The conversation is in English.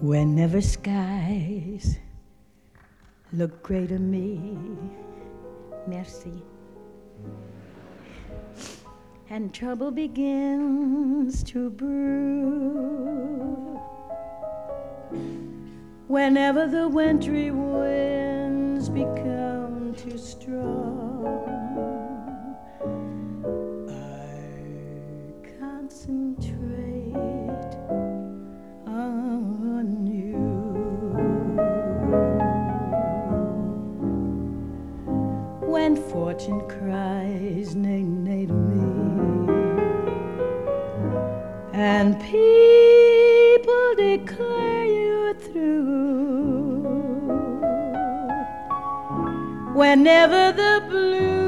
Whenever skies look gray to me, merci, and trouble begins to brew, whenever the wintry winds become too strong, I concentrate on you. When fortune cries nay, nay to me, and people declare you're through, whenever the blue